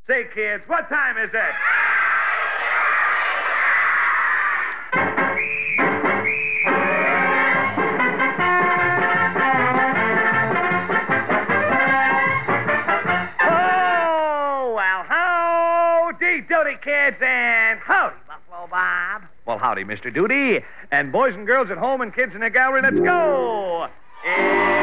Say, kids, what time is it? Oh, well, howdy doody, kids, and howdy, Buffalo Bob. Well, howdy, Mr. Doody. And boys and girls at home and kids in the gallery, let's go.